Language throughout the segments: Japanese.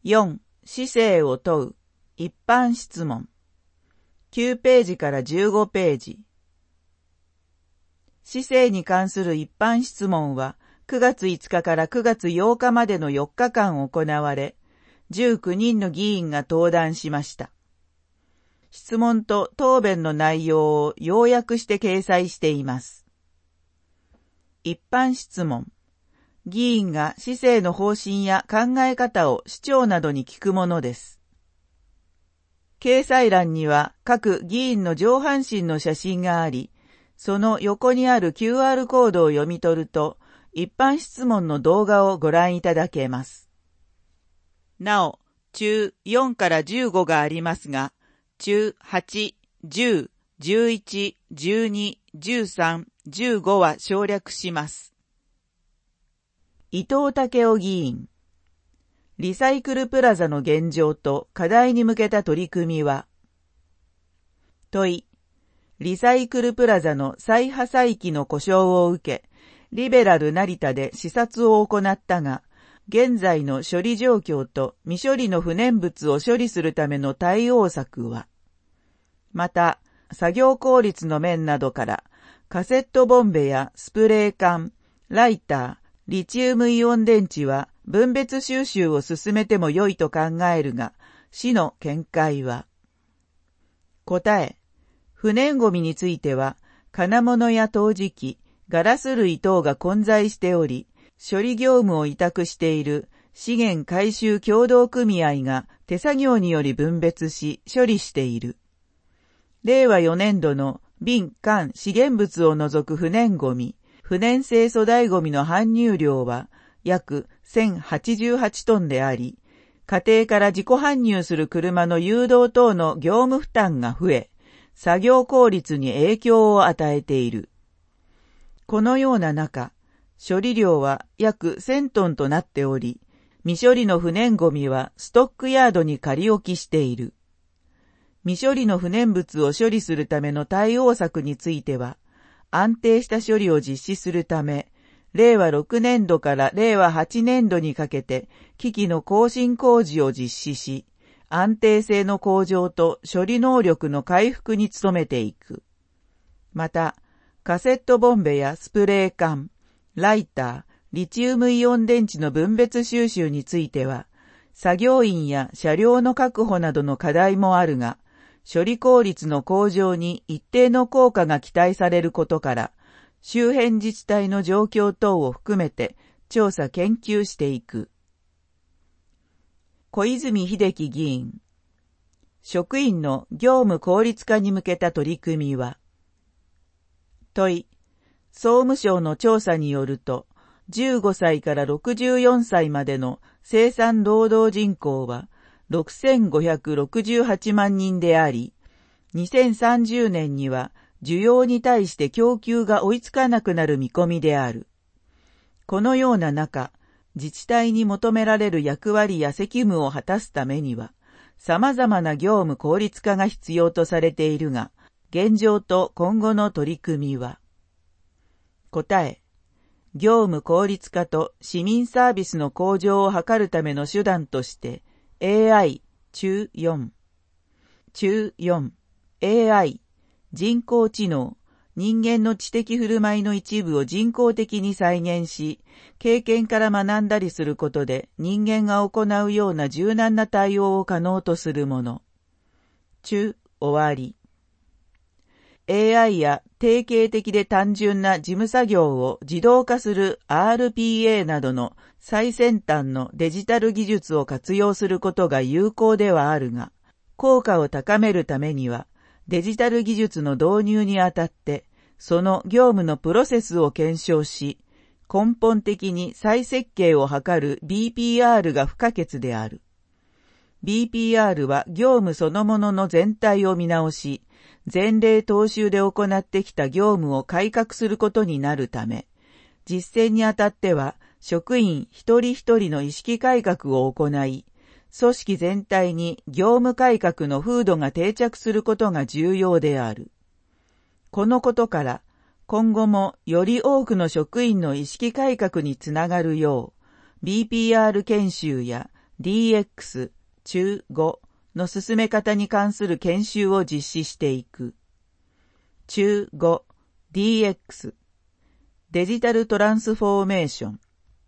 4、市政を問う、一般質問。9ページから15ページ。市政に関する一般質問は、9月5日から9月8日までの4日間行われ、19人の議員が登壇しました。質問と答弁の内容を要約して掲載しています。一般質問。議員が市政の方針や考え方を市長などに聞くものです。掲載欄には各議員の上半身の写真があり、その横にある QR コードを読み取ると、一般質問の動画をご覧いただけます。なお、中4から15がありますが、中8、10、11、12、13、15は省略します。伊藤武夫議員。リサイクルプラザの現状と課題に向けた取り組みは。問い。リサイクルプラザの再破砕機の故障を受け、リベラル成田で視察を行ったが、現在の処理状況と未処理の不燃物を処理するための対応策は。また、作業効率の面などから、カセットボンベやスプレー缶、ライター、リチウムイオン電池は分別収集を進めても良いと考えるが、市の見解は。答え。不燃ゴミについては、金物や陶磁器、ガラス類等が混在しており、処理業務を委託している資源回収協同組合が手作業により分別し処理している。令和4年度の瓶、缶、資源物を除く不燃ゴミ、不燃性粗大ゴミの搬入量は約1088トンであり、家庭から自己搬入する車の誘導等の業務負担が増え、作業効率に影響を与えている。このような中、処理量は約1000トンとなっており、未処理の不燃ゴミはストックヤードに仮置きしている。未処理の不燃物を処理するための対応策については、安定した処理を実施するため、令和6年度から令和8年度にかけて機器の更新工事を実施し、安定性の向上と処理能力の回復に努めていく。また、カセットボンベやスプレー缶、ライター、リチウムイオン電池の分別収集については、作業員や車両の確保などの課題もあるが、処理効率の向上に一定の効果が期待されることから、周辺自治体の状況等を含めて調査研究していく。小泉秀樹議員。職員の業務効率化に向けた取り組みは。問い。総務省の調査によると、15歳から64歳までの生産労働人口は6568万人であり、2030年には需要に対して供給が追いつかなくなる見込みである。このような中、自治体に求められる役割や責務を果たすためには、様々な業務効率化が必要とされているが、現状と今後の取り組みは。答え。業務効率化と市民サービスの向上を図るための手段として、AI、中4。中4、AI、人工知能、人間の知的振る舞いの一部を人工的に再現し、経験から学んだりすることで人間が行うような柔軟な対応を可能とするもの。中、終わり。AI や定型的で単純な事務作業を自動化する RPA などの最先端のデジタル技術を活用することが有効ではあるが、効果を高めるためには、デジタル技術の導入にあたって、その業務のプロセスを検証し、根本的に再設計を図る BPR が不可欠である。BPR は業務そのものの全体を見直し、前例踏襲で行ってきた業務を改革することになるため、実践にあたっては職員一人一人の意識改革を行い、組織全体に業務改革の風土が定着することが重要である。このことから、今後もより多くの職員の意識改革につながるよう、BPR 研修や DX 中5の進め方に関する研修を実施していく。中5 DX デジタルトランスフォーメーション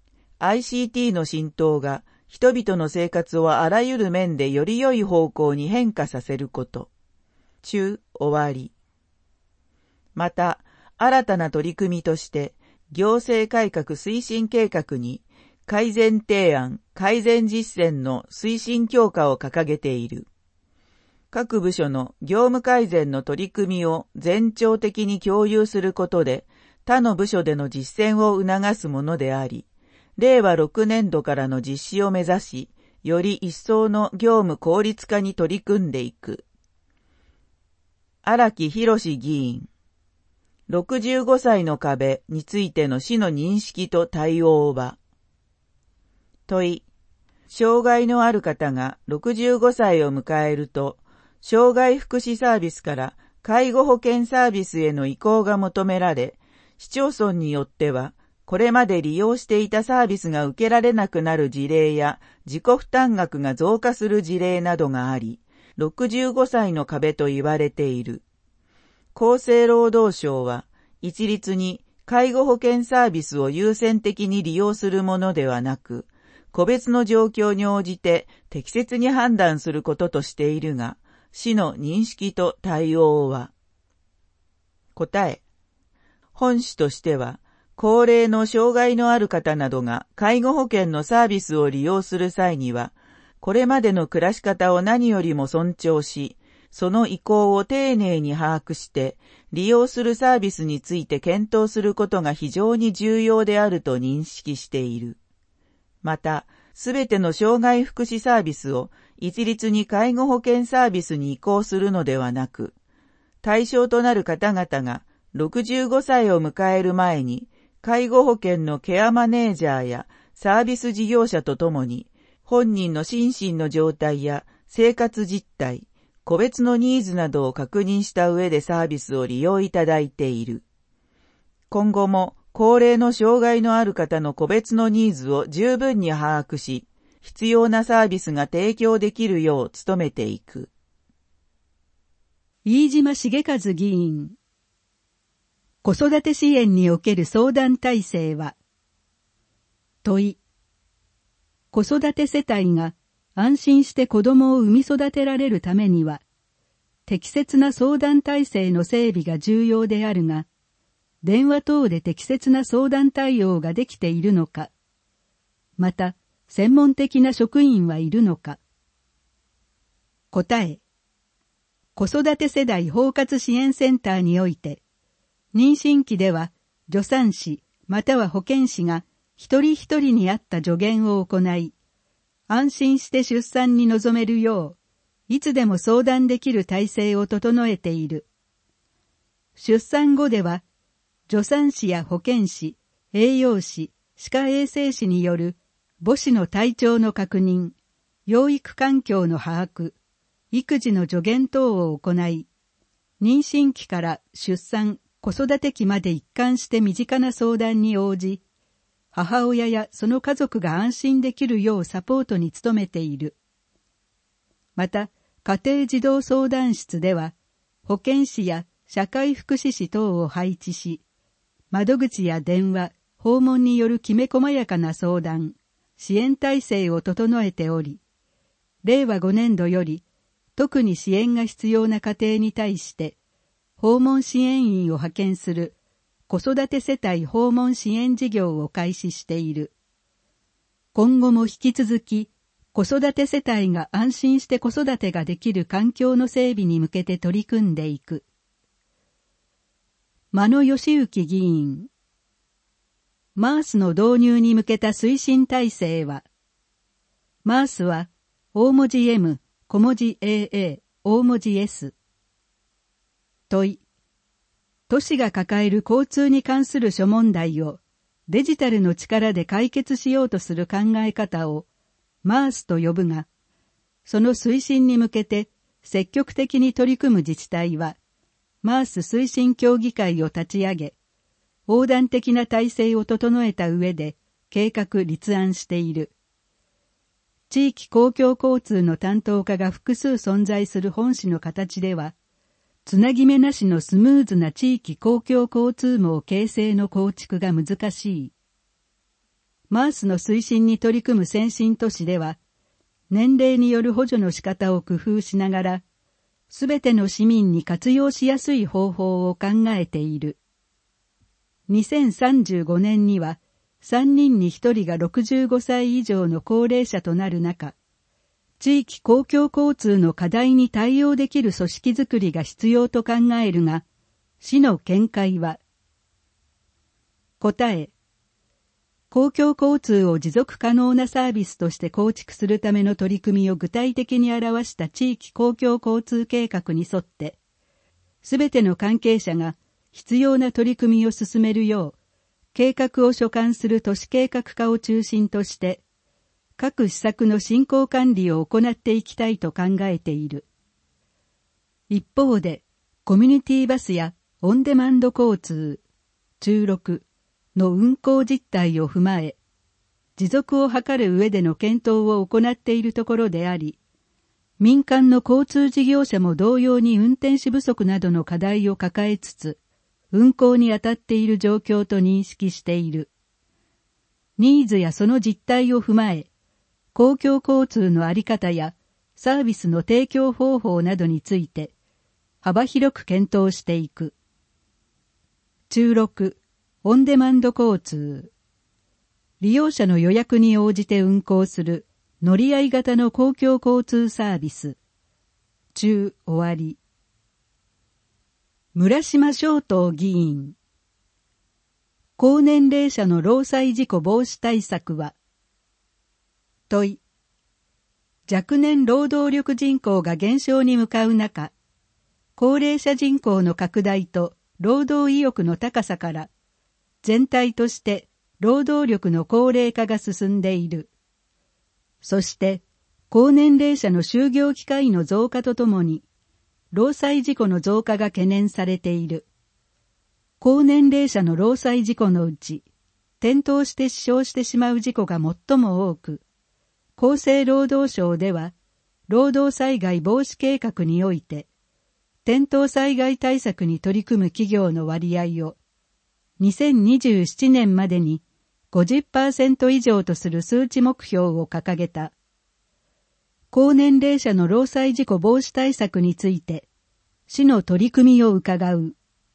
ICT の浸透が人々の生活をあらゆる面でより良い方向に変化させること。中終わり。また、新たな取り組みとして、行政改革推進計画に改善提案、改善実践の推進強化を掲げている。各部署の業務改善の取り組みを全庁的に共有することで、他の部署での実践を促すものであり、令和6年度からの実施を目指し、より一層の業務効率化に取り組んでいく。荒木博議員。65歳の壁についての市の認識と対応は。問い。障害のある方が65歳を迎えると、障害福祉サービスから介護保険サービスへの移行が求められ、市町村によっては、これまで利用していたサービスが受けられなくなる事例や自己負担額が増加する事例などがあり、65歳の壁と言われている。厚生労働省は、一律に介護保険サービスを優先的に利用するものではなく、個別の状況に応じて適切に判断することとしているが、市の認識と対応は。答え。本市としては、高齢の障害のある方などが介護保険のサービスを利用する際には、これまでの暮らし方を何よりも尊重し、その意向を丁寧に把握して、利用するサービスについて検討することが非常に重要であると認識している。また、すべての障害福祉サービスを一律に介護保険サービスに移行するのではなく、対象となる方々が65歳を迎える前に、介護保険のケアマネージャーやサービス事業者とともに、本人の心身の状態や生活実態、個別のニーズなどを確認した上でサービスを利用いただいている。今後も高齢の障害のある方の個別のニーズを十分に把握し、必要なサービスが提供できるよう努めていく。 飯島重和議員。子育て支援における相談体制は。問い。子育て世帯が安心して子供を産み育てられるためには、適切な相談体制の整備が重要であるが、電話等で適切な相談対応ができているのか、また、専門的な職員はいるのか。答え。子育て世代包括支援センターにおいて、妊娠期では助産師または保健師が一人一人に合った助言を行い、安心して出産に臨めるよう、いつでも相談できる体制を整えている。出産後では、助産師や保健師、栄養士、歯科衛生士による母子の体調の確認、養育環境の把握、育児の助言等を行い、妊娠期から出産、子育て期まで一貫して身近な相談に応じ、母親やその家族が安心できるようサポートに努めている。また、家庭児童相談室では、保健師や社会福祉士等を配置し、窓口や電話、訪問によるきめ細やかな相談、支援体制を整えており、令和5年度より、特に支援が必要な家庭に対して、訪問支援員を派遣する子育て世帯訪問支援事業を開始している。今後も引き続き、子育て世帯が安心して子育てができる環境の整備に向けて取り組んでいく。間野義行議員。MARS の導入に向けた推進体制は、MARS は大文字 M、小文字 AA、大文字 S。問い。都市が抱える交通に関する諸問題をデジタルの力で解決しようとする考え方をMARS と呼ぶが、その推進に向けて積極的に取り組む自治体は、MARS 推進協議会を立ち上げ、横断的な体制を整えた上で計画立案している。 地域公共交通の担当課が複数存在する本市の形では、つなぎ目なしのスムーズな地域公共交通網形成の構築が難しい。マースの推進に取り組む先進都市では、年齢による補助の仕方を工夫しながら、すべての市民に活用しやすい方法を考えている。2035年には、3人に1人が65歳以上の高齢者となる中、地域公共交通の課題に対応できる組織づくりが必要と考えるが、市の見解は、答え、公共交通を持続可能なサービスとして構築するための取り組みを具体的に表した地域公共交通計画に沿って、すべての関係者が必要な取り組みを進めるよう、計画を所管する都市計画課を中心として、各施策の進行管理を行っていきたいと考えている。一方で、コミュニティバスやオンデマンド交通、中録の運行実態を踏まえ、持続を図る上での検討を行っているところであり、民間の交通事業者も同様に運転手不足などの課題を抱えつつ、運行に当たっている状況と認識している。ニーズやその実態を踏まえ、公共交通のあり方やサービスの提供方法などについて幅広く検討していく。中録、オンデマンド交通。利用者の予約に応じて運行する乗り合い型の公共交通サービス。中終わり。村島正東議員。高年齢者の労災事故防止対策は、問い。若年労働力人口が減少に向かう中、高齢者人口の拡大と労働意欲の高さから、全体として労働力の高齢化が進んでいる。そして、高年齢者の就業機会の増加とともに、労災事故の増加が懸念されている。高年齢者の労災事故のうち、転倒して死傷してしまう事故が最も多く、厚生労働省では、労働災害防止計画において、転倒災害対策に取り組む企業の割合を、2027年までに 50% 以上とする数値目標を掲げた。高年齢者の労災事故防止対策について、市の取り組みを伺う。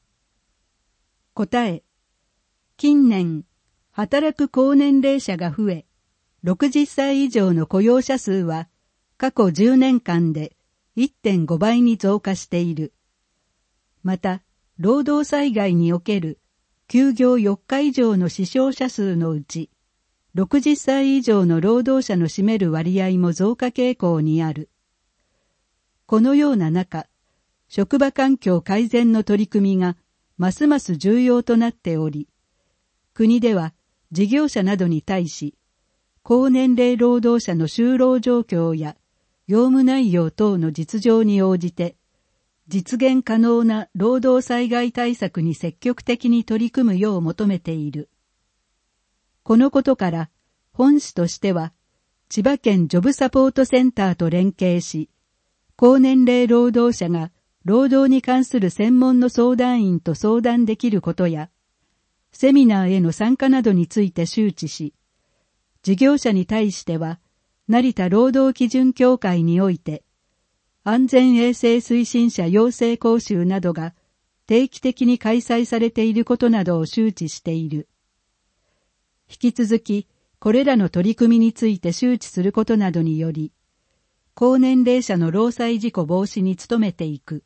答え。近年、働く高年齢者が増え、60歳以上の雇用者数は過去10年間で 1.5 倍に増加している。また、労働災害における休業4日以上の死傷者数のうち、60歳以上の労働者の占める割合も増加傾向にある。このような中、職場環境改善の取り組みがますます重要となっており、国では事業者などに対し、高年齢労働者の就労状況や業務内容等の実情に応じて、実現可能な労働災害対策に積極的に取り組むよう求めている。このことから、本市としては、千葉県ジョブサポートセンターと連携し、高年齢労働者が労働に関する専門の相談員と相談できることや、セミナーへの参加などについて周知し、事業者に対しては、成田労働基準協会において、安全衛生推進者養成講習などが定期的に開催されていることなどを周知している。引き続き、これらの取り組みについて周知することなどにより、高年齢者の労災事故防止に努めていく。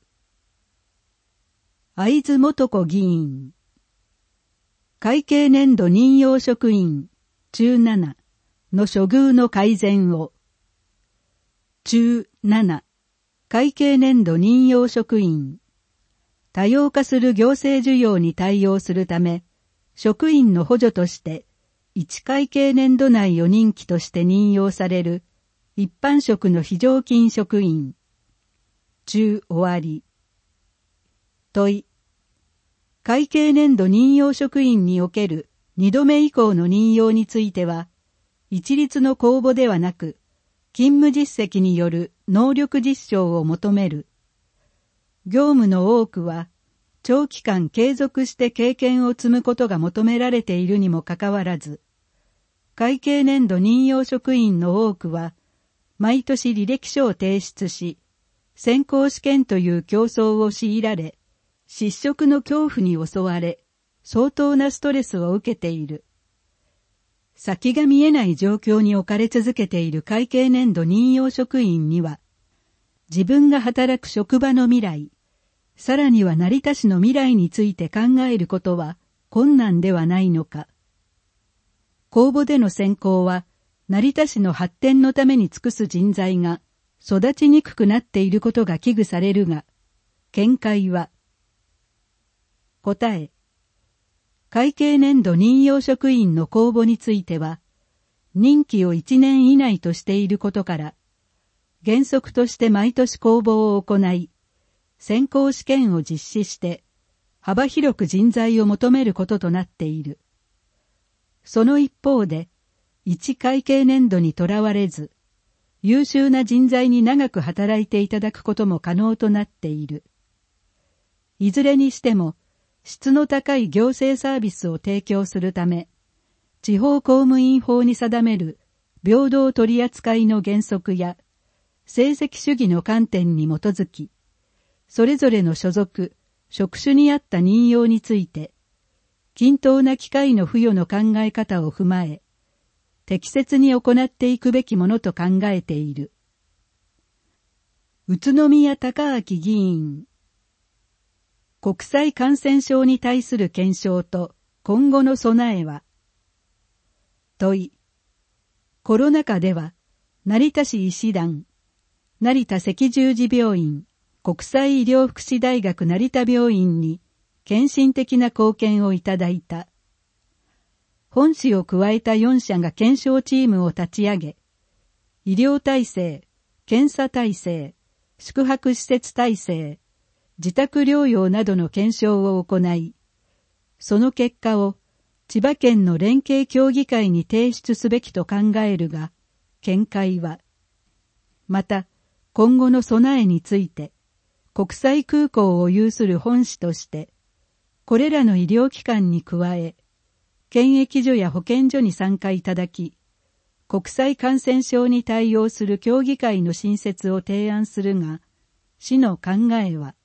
会津元子議員。会計年度任用職員中7の処遇の改善を。中7会計年度任用職員。多様化する行政需要に対応するため、職員の補助として、1会計年度内4任期として任用される一般職の非常勤職員。中終わり。問い。会計年度任用職員における2度目以降の任用については、一律の公募ではなく、 勤務実績による能力実証を求める。業務の多くは、長期間継続して経験を積むことが求められているにもかかわらず、会計年度任用職員の多くは、毎年履歴書を提出し、選考試験という競争を強いられ、失職の恐怖に襲われ、相当なストレスを受けている。先が見えない状況に置かれ続けている会計年度任用職員には、自分が働く職場の未来、さらには成田市の未来について考えることは困難ではないのか。公募での選考は、成田市の発展のために尽くす人材が育ちにくくなっていることが危惧されるが、見解は、答え、会計年度任用職員の公募については、任期を1年以内としていることから、原則として毎年公募を行い、選考試験を実施して、幅広く人材を求めることとなっている。その一方で、一会計年度にとらわれず、優秀な人材に長く働いていただくことも可能となっている。いずれにしても、質の高い行政サービスを提供するため、地方公務員法に定める平等取扱いの原則や、成績主義の観点に基づき、それぞれの所属、職種に合った任用について、均等な機会の付与の考え方を踏まえ、適切に行っていくべきものと考えている。宇都宮隆明議員。国際感染症に対する検証と今後の備えは。問い。コロナ禍では、成田市医師団、成田赤十字病院、国際医療福祉大学成田病院に献身的な貢献をいただいた。本市を加えた4社が検証チームを立ち上げ、医療体制、検査体制、宿泊施設体制、自宅療養などの検証を行い、その結果を千葉県の連携協議会に提出すべきと考えるが、見解は、また今後の備えについて、国際空港を有する本市として、これらの医療機関に加え、検疫所や保健所に参加いただき、国際感染症に対応する協議会の新設を提案するが、市の考えは、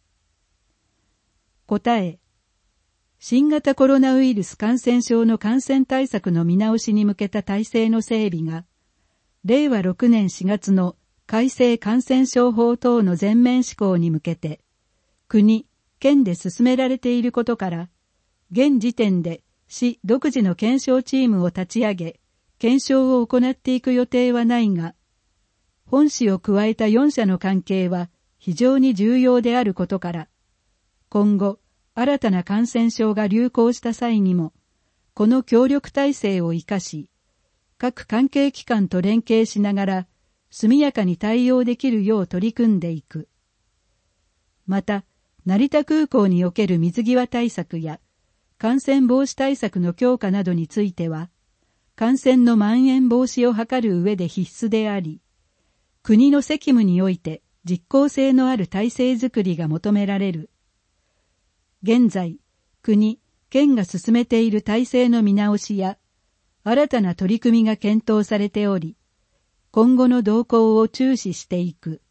答え、新型コロナウイルス感染症の感染対策の見直しに向けた体制の整備が、令和6年4月の改正感染症法等の全面施行に向けて、国、県で進められていることから、現時点で市独自の検証チームを立ち上げ、検証を行っていく予定はないが、本市を加えた4社の関係は非常に重要であることから、今後、新たな感染症が流行した際にも、この協力体制を生かし、各関係機関と連携しながら、速やかに対応できるよう取り組んでいく。また、成田空港における水際対策や、感染防止対策の強化などについては、感染の蔓延防止を図る上で必須であり、国の責務において実効性のある体制づくりが求められる。現在、国、県が進めている体制の見直しや、新たな取り組みが検討されており、今後の動向を注視していく。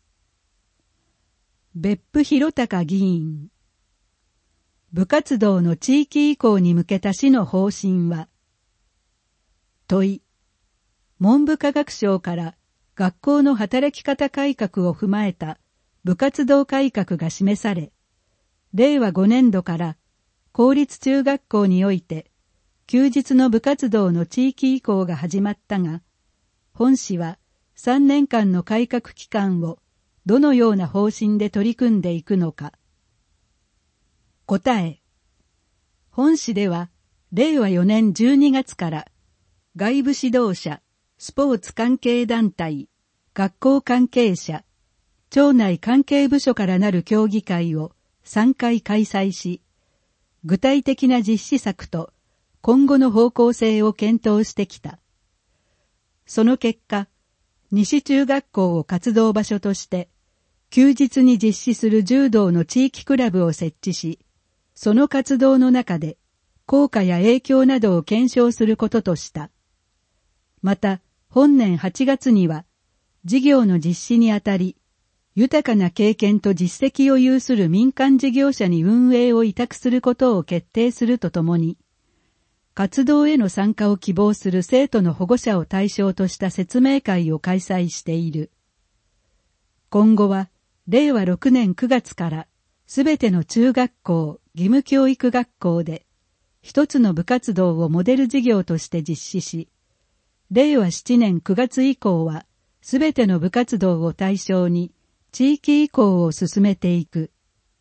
別府弘隆議員。部活動の地域移行に向けた市の方針は、問い。文部科学省から学校の働き方改革を踏まえた部活動改革が示され、令和5年度から公立中学校において休日の部活動の地域移行が始まったが、本市は3年間の改革期間をどのような方針で取り組んでいくのか。答え。本市では令和4年12月から外部指導者、スポーツ関係団体、学校関係者、町内関係部署からなる協議会を3回開催し、具体的な実施策と今後の方向性を検討してきた。その結果、 西中学校を活動場所として、休日に実施する柔道の地域クラブを設置し、その活動の中で効果や影響などを検証することとした。また、本年8月には、事業の実施にあたり、豊かな経験と実績を有する民間事業者に運営を委託することを決定するとともに、活動への参加を希望する生徒の保護者を対象とした説明会を開催している。今後は、令和6年9月からすべての中学校、義務教育学校で一つの部活動をモデル事業として実施し、令和7年9月以降はすべての部活動を対象に地域移行を進めていく。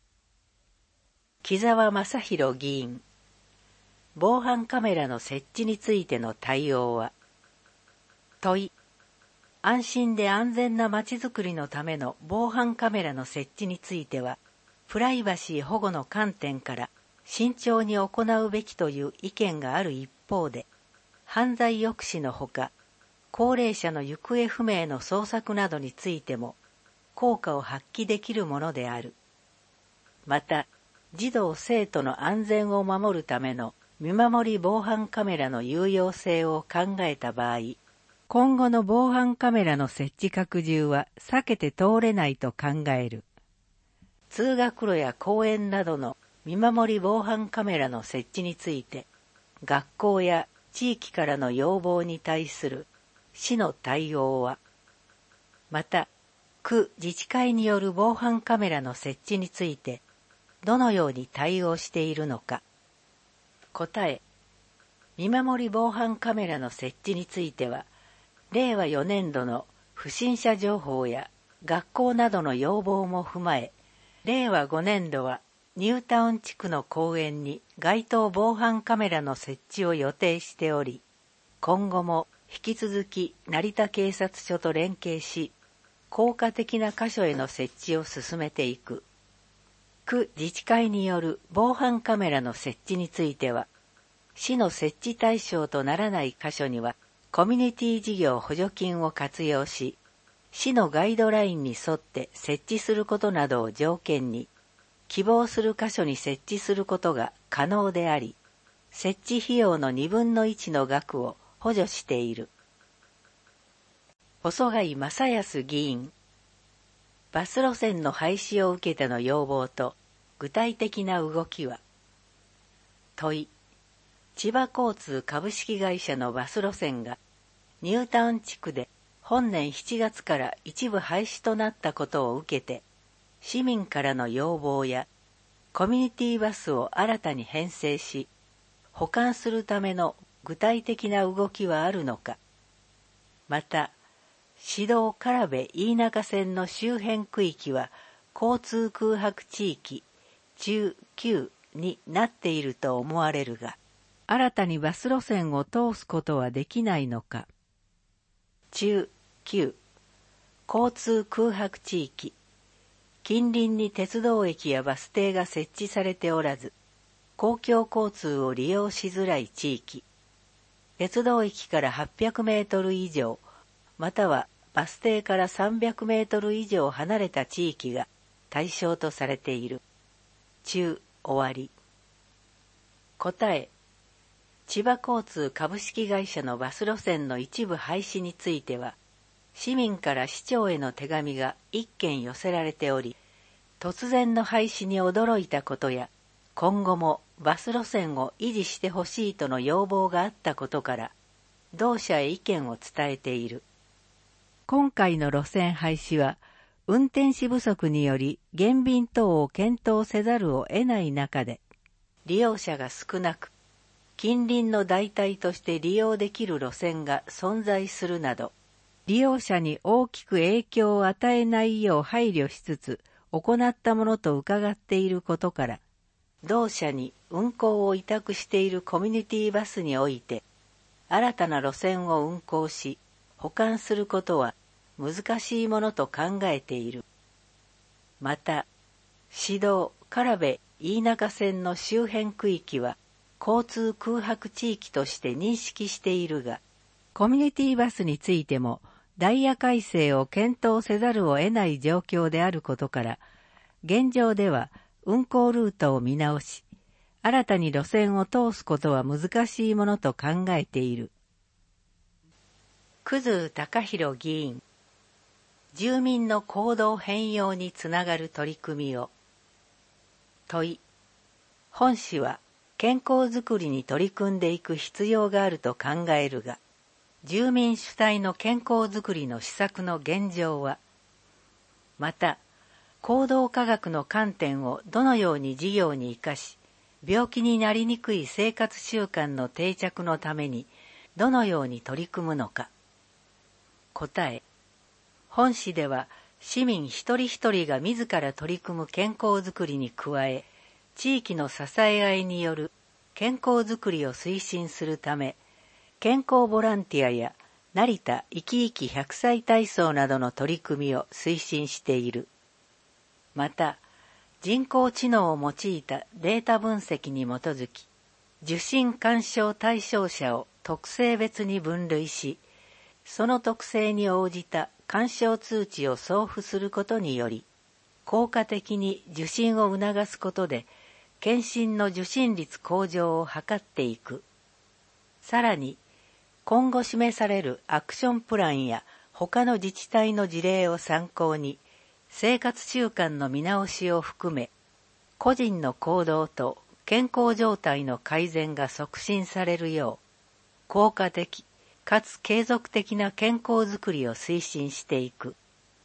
木澤正弘議員、防犯カメラの設置についての対応は、問い、安心で安全なまちづくりのための防犯カメラの設置については、プライバシー保護の観点から慎重に行うべきという意見がある一方で、犯罪抑止のほか、高齢者の行方不明の捜索などについても効果を発揮できるものである。また、児童生徒の安全を守るための見守り防犯カメラの有用性を考えた場合、今後の防犯カメラの設置拡充は避けて通れないと考える。通学路や公園などの見守り防犯カメラの設置について、学校や地域からの要望に対する市の対応は、また、区自治会による防犯カメラの設置について、どのように対応しているのか。答え、見守り防犯カメラの設置については、令和4年度の不審者情報や学校などの要望も踏まえ、令和5年度はニュータウン地区の公園に街頭防犯カメラの設置を予定しており、今後も引き続き成田警察署と連携し、効果的な箇所への設置を進めていく。区自治会による防犯カメラの設置については、市の設置対象とならない箇所には、コミュニティ事業補助金を活用し、市のガイドラインに沿って設置することなどを条件に、希望する箇所に設置することが可能であり、設置費用の1/2の額を補助している。細貝正康議員、バス路線の廃止を受けての要望と具体的な動きは。問い、千葉交通株式会社のバス路線がニュータウン地区で本年7月から一部廃止となったことを受けて、市民からの要望やコミュニティバスを新たに編成し、保管するための具体的な動きはあるのか。また、市道唐部飯中線の周辺区域は交通空白地域中9になっていると思われるが、新たにバス路線を通すことはできないのか。中9、交通空白地域。近隣に鉄道駅やバス停が設置されておらず、公共交通を利用しづらい地域。鉄道駅から800メートル以上、またはバス停から300メートル以上離れた地域が対象とされている。中終わり。答え、千葉交通株式会社のバス路線の一部廃止については、市民から市長への手紙が1件寄せられており、突然の廃止に驚いたことや、今後もバス路線を維持してほしいとの要望があったことから、同社へ意見を伝えている。今回の路線廃止は、運転士不足により減便等を検討せざるを得ない中で、利用者が少なく、近隣の代替として利用できる路線が存在するなど、利用者に大きく影響を与えないよう配慮しつつ行ったものと伺っていることから、同社に運行を委託しているコミュニティバスにおいて、新たな路線を運行し、保管することは難しいものと考えている。また、市道唐部飯中線の周辺区域は、交通空白地域として認識しているが、コミュニティバスについてもダイヤ改正を検討せざるを得ない状況であることから、現状では運行ルートを見直し、新たに路線を通すことは難しいものと考えている。葛高弘議員、住民の行動変容につながる取り組みを。問い、本市は健康づくりに取り組んでいく必要があると考えるが、住民主体の健康づくりの施策の現状は、また、行動科学の観点をどのように事業に生かし、病気になりにくい生活習慣の定着のためにどのように取り組むのか。答え、本市では市民一人一人が自ら取り組む健康づくりに加え、地域の支え合いによる健康づくりを推進するため、健康ボランティアや成田いきいき100歳体操などの取り組みを推進している。また、人工知能を用いたデータ分析に基づき、受診勧奨対象者を特性別に分類し、その特性に応じた勧奨通知を送付することにより、効果的に受診を促すことで、検診の受診率向上を図っていく。さらに、今後示されるアクションプランや他の自治体の事例を参考に、生活習慣の見直しを含め、個人の行動と健康状態の改善が促進されるよう、効果的かつ継続的な健康づくりを推進していく。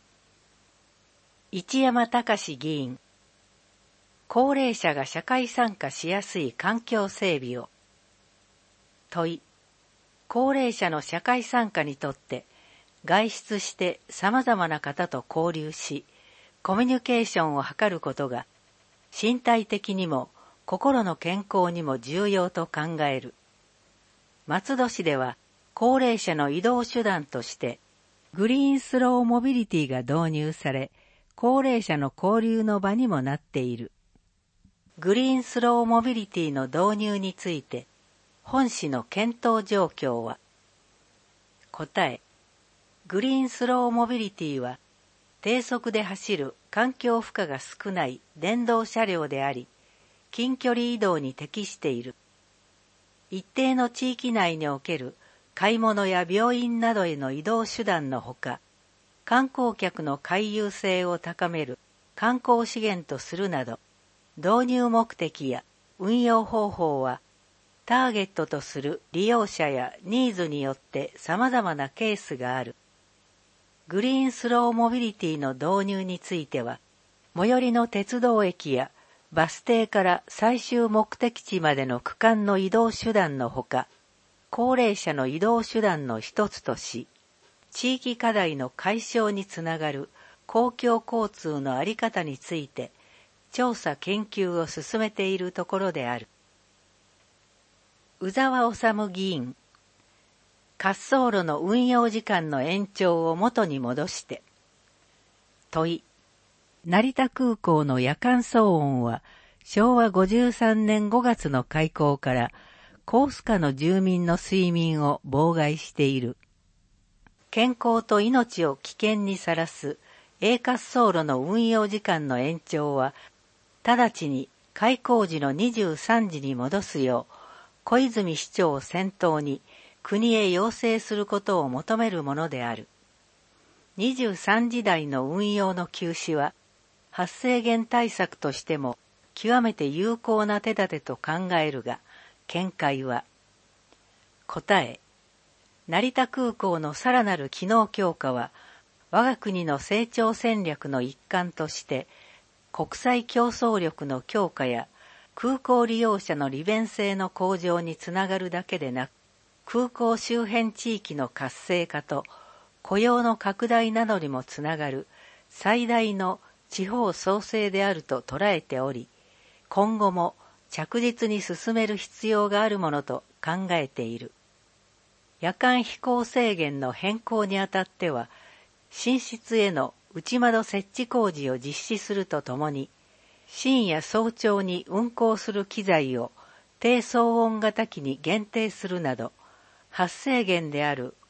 一山隆議員、高齢者が社会参加しやすい環境整備を。問い、高齢者の社会参加にとって、外出して様々な方と交流し、コミュニケーションを図ることが、身体的にも心の健康にも重要と考える。松戸市では、高齢者の移動手段として、グリーンスローモビリティが導入され、高齢者の交流の場にもなっている。グリーンスローモビリティの導入について、本市の検討状況は。答え、グリーンスローモビリティは、低速で走る環境負荷が少ない電動車両であり、近距離移動に適している。一定の地域内における買い物や病院などへの移動手段のほか、観光客の回遊性を高める観光資源とするなど、導入目的や運用方法は、ターゲットとする利用者やニーズによって様々なケースがある。グリーンスローモビリティの導入については、最寄りの鉄道駅やバス停から最終目的地までの区間の移動手段のほか、高齢者の移動手段の一つとし、地域課題の解消につながる公共交通の在り方について、調査研究を進めているところである。宇沢治議員、滑走路の運用時間の延長を元に戻して。問い、成田空港の夜間騒音は昭和53年5月の開港からコース下の住民の睡眠を妨害している。健康と命を危険にさらす滑走路の運用時間の延長は、直ちに開港時の23時に戻すよう、小泉市長を先頭に国へ要請することを求めるものである。23時台の運用の休止は、発生源対策としても極めて有効な手立てと考えるが、見解は。答え、成田空港のさらなる機能強化は、我が国の成長戦略の一環として、国際競争力の強化や空港利用者の利便性の向上につながるだけでなく、空港周辺地域の活性化と雇用の拡大などにもつながる最大の地方創生であると捉えており、今後も着実に進める必要があるものと考えている。夜間飛行制限の変更にあたっては、寝室への内窓設置工事を実施するとともに、深夜早朝に運行する機材を低騒音型機に限定するなど、発生源である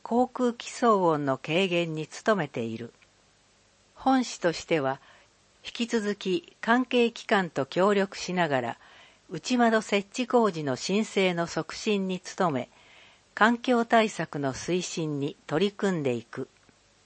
航空機騒音の軽減に努めている。本市としては、引き続き関係機関と協力しながら、内窓設置工事の申請の促進に努め、環境対策の推進に取り組んでいく。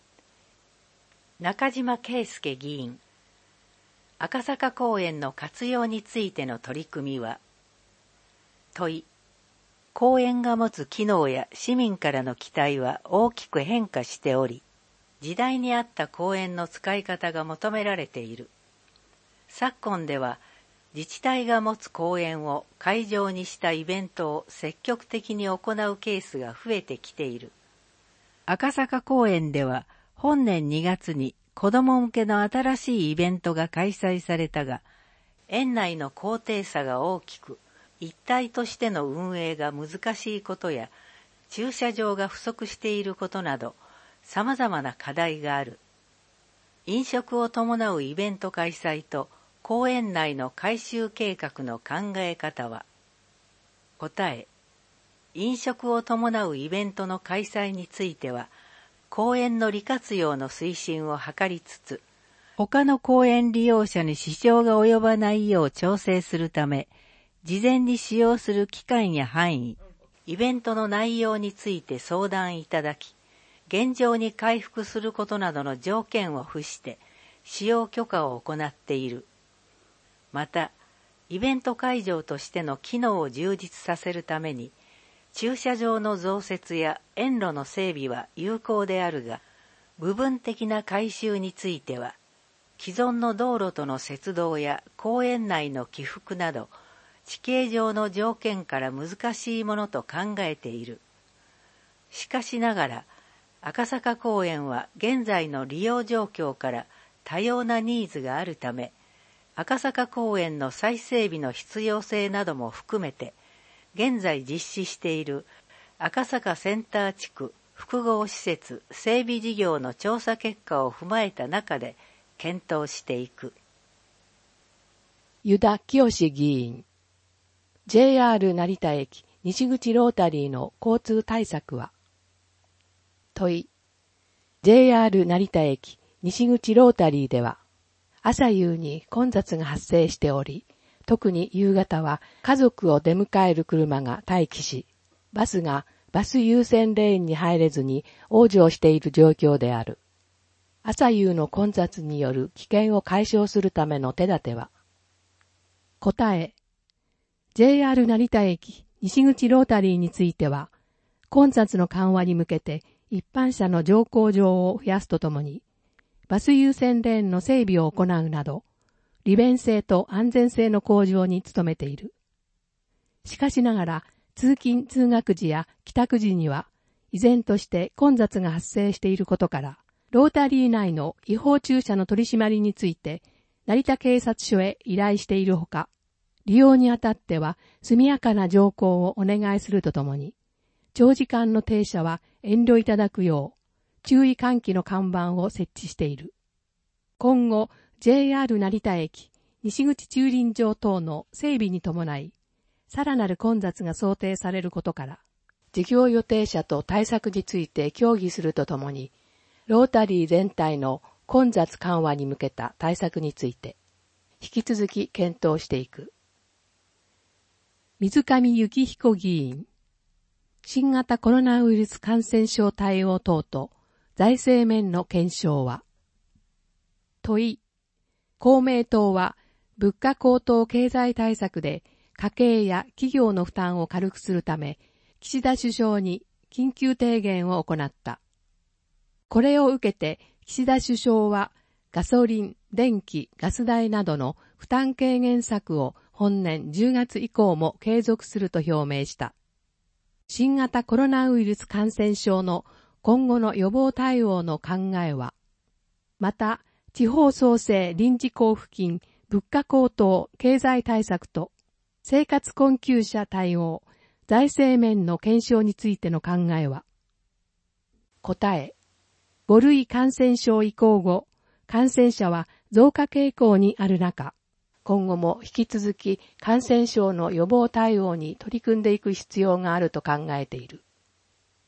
中島圭介議員、赤坂公園の活用についての取り組みは、問い、公園が持つ機能や市民からの期待は大きく変化しており、時代に合った公園の使い方が求められている。昨今では、自治体が持つ公園を会場にしたイベントを積極的に行うケースが増えてきている。赤坂公園では、本年2月に子ども向けの新しいイベントが開催されたが、園内の高低差が大きく、一体としての運営が難しいことや、駐車場が不足していることなど、様々な課題がある。飲食を伴うイベント開催と公園内の改修計画の考え方は、答え、飲食を伴うイベントの開催については、公園の利活用の推進を図りつつ、他の公園利用者に支障が及ばないよう調整するため、事前に使用する期間や範囲、イベントの内容について相談いただき、現状に回復することなどの条件を付して使用許可を行っている。また、イベント会場としての機能を充実させるために、駐車場の増設や園路の整備は有効であるが、部分的な改修については、既存の道路との接道や公園内の起伏など、地形上の条件から難しいものと考えている。しかしながら、赤坂公園は現在の利用状況から多様なニーズがあるため、赤坂公園の再整備の必要性なども含めて、現在実施している赤坂センター地区複合施設整備事業の調査結果を踏まえた中で検討していく。 湯田清議員、JR 成田駅西口ロータリーの交通対策は、問い、JR 成田駅西口ロータリーでは、朝夕に混雑が発生しており、特に夕方は家族を出迎える車が待機し、バスがバス優先レーンに入れずに往生している状況である。朝夕の混雑による危険を解消するための手立ては、答え、JR 成田駅西口ロータリーについては、混雑の緩和に向けて一般車の乗降場を増やすとともに、バス優先レーンの整備を行うなど、利便性と安全性の向上に努めている。しかしながら、通勤・通学時や帰宅時には、依然として混雑が発生していることから、ロータリー内の違法駐車の取り締まりについて、成田警察署へ依頼しているほか、利用にあたっては速やかな乗降をお願いするとともに、長時間の停車は遠慮いただくよう、注意喚起の看板を設置している。今後、JR 成田駅、西口駐輪場等の整備に伴い、さらなる混雑が想定されることから、事業予定者と対策について協議するとともに、ロータリー全体の混雑緩和に向けた対策について、引き続き検討していく。水上幸彦議員、新型コロナウイルス感染症対応等と財政面の検証は、問い、公明党は物価高騰経済対策で家計や企業の負担を軽くするため、岸田首相に緊急提言を行った。これを受けて岸田首相はガソリン、電気、ガス代などの負担軽減策を本年10月以降も継続すると表明した。新型コロナウイルス感染症の今後の予防対応の考えは、また地方創生臨時交付金、物価高騰経済対策と生活困窮者対応、財政面の検証についての考えは、答え、5類感染症移行後、感染者は増加傾向にある中、今後も引き続き感染症の予防対応に取り組んでいく必要があると考えている。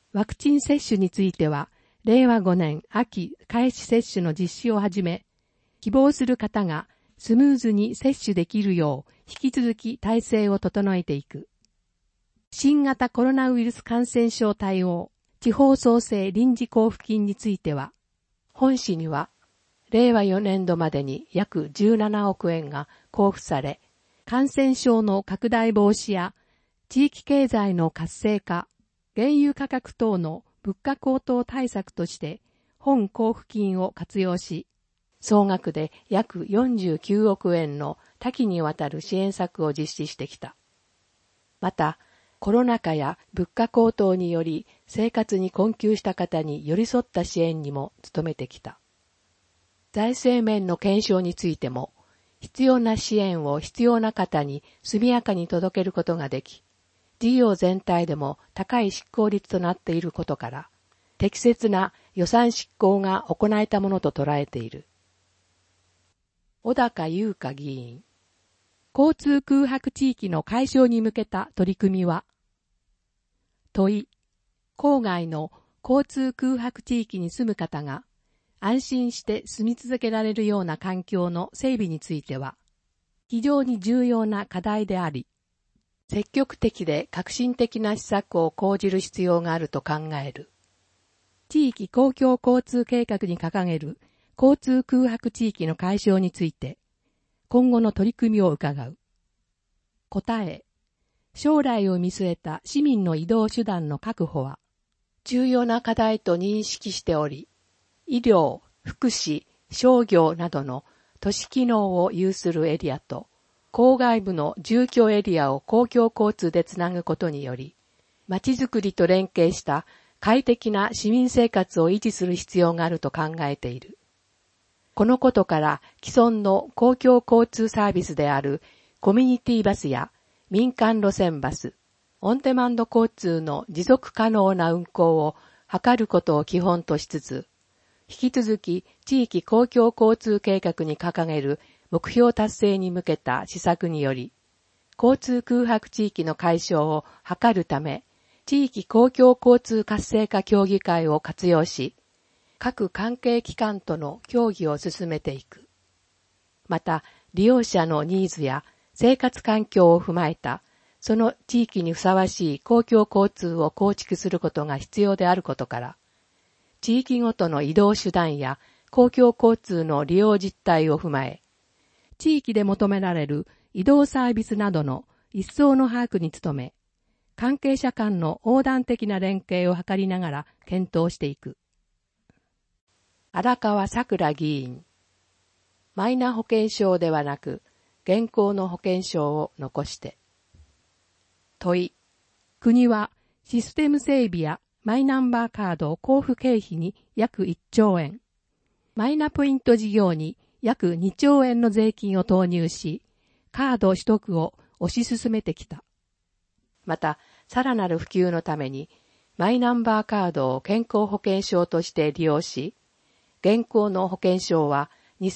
ワクチン接種については、令和5年秋開始接種の実施をはじめ、希望する方がスムーズに接種できるよう引き続き体制を整えていく。新型コロナウイルス感染症対応地方創生臨時交付金については、本市には令和4年度までに約17億円が交付され、感染症の拡大防止や地域経済の活性化、原油価格等の物価高騰対策として本交付金を活用し、総額で約49億円の多岐にわたる支援策を実施してきた。また、コロナ禍や物価高騰により生活に困窮した方に寄り添った支援にも努めてきた。財政面の検証についても、必要な支援を必要な方に速やかに届けることができ、事業全体でも高い執行率となっていることから、適切な予算執行が行えたものと捉えている。小高優香議員、交通空白地域の解消に向けた取り組みは、問い、郊外の交通空白地域に住む方が安心して住み続けられるような環境の整備については、非常に重要な課題であり、積極的で革新的な施策を講じる必要があると考える。地域公共交通計画に掲げる交通空白地域の解消について、今後の取り組みを伺う。答え、将来を見据えた市民の移動手段の確保は、重要な課題と認識しており、医療、福祉、商業などの都市機能を有するエリアと、郊外部の住居エリアを公共交通でつなぐことにより、街づくりと連携した快適な市民生活を維持する必要があると考えている。このことから既存の公共交通サービスであるコミュニティバスや民間路線バス、オンデマンド交通の持続可能な運行を図ることを基本としつつ、引き続き地域公共交通計画に掲げる目標達成に向けた施策により、交通空白地域の解消を図るため、地域公共交通活性化協議会を活用し、各関係機関との協議を進めていく。また、利用者のニーズや生活環境を踏まえた、その地域にふさわしい公共交通を構築することが必要であることから、地域ごとの移動手段や公共交通の利用実態を踏まえ、地域で求められる移動サービスなどの一層の把握に努め、関係者間の横断的な連携を図りながら検討していく。荒川さくら議員、マイナ保険証ではなく、現行の保険証を残して。問い、国はシステム整備やマイナンバーカード交付経費に約1兆円、マイナポイント事業に約2兆円の税金を投入し、カード取得を推し進めてきた。また、さらなる普及のために、マイナンバーカードを健康保険証として利用し、現行の保険証は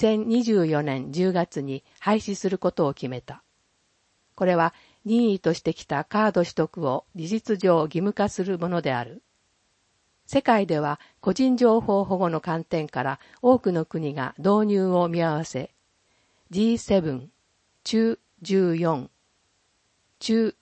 2024年10月に廃止することを決めた。これは任意としてきたカード取得を事実上義務化するものである。世界では個人情報保護の観点から多くの国が導入を見合わせ、G7、中14、中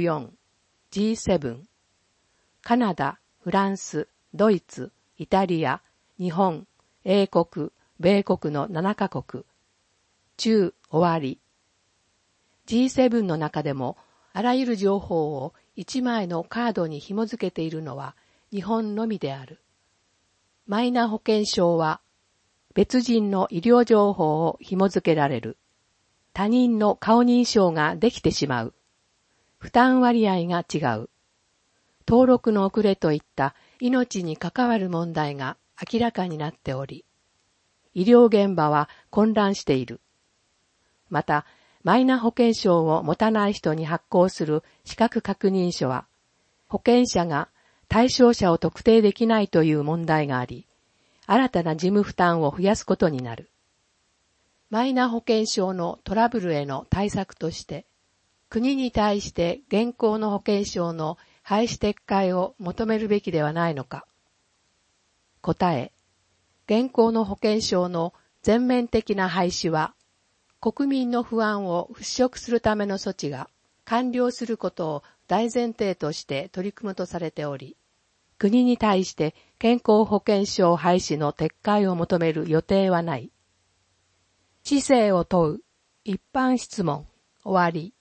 14、G7、カナダ、フランス、ドイツ、イタリア、日本、英国、米国の7カ国、中終わり。G7 の中でもあらゆる情報を1枚のカードに紐付けているのは日本のみである。マイナ保険証は別人の医療情報を紐付けられる。他人の顔認証ができてしまう。負担割合が違う。登録の遅れといった命に関わる問題が明らかになっており、医療現場は混乱している。また、マイナ保険証を持たない人に発行する資格確認書は、保険者が対象者を特定できないという問題があり、新たな事務負担を増やすことになる。マイナ保険証のトラブルへの対策として、国に対して現行の保険証の廃止撤回を求めるべきではないのか。答え、現行の保険証の全面的な廃止は、国民の不安を払拭するための措置が完了することを大前提として取り組むとされており、国に対して健康保険証廃止の撤回を求める予定はない。知性を問う一般質問終わり。